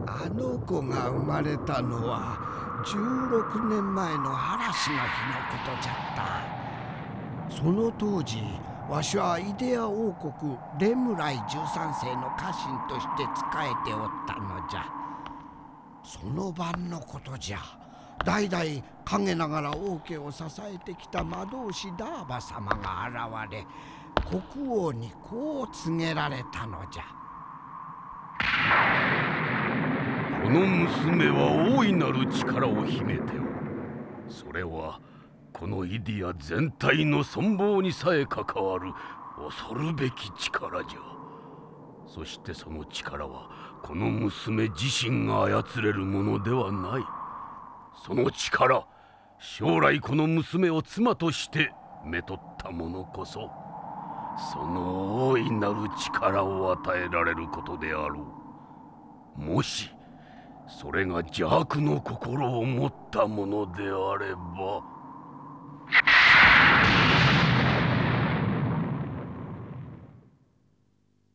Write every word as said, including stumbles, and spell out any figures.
あの子が生まれたのはじゅうろくねんまえの嵐の日のことじゃった。その当時わしはイデア王国レムライじゅうさんせいの家臣として仕えておったのじゃ。その晩のことじゃ。代々陰ながら王家を支えてきた魔導士ダーバ様が現れ、国王にこう告げられたのじゃ。 この娘は大いなる力を秘めておる。それはこのイディア全体の存亡にさえ関わる恐るべき力じゃ。そしてその力はこの娘自身が操れるものではない。その力、将来この娘を妻としてめとった者こそその大いなる力を与えられることであろう。もしそれが邪悪の心を持ったものであれば。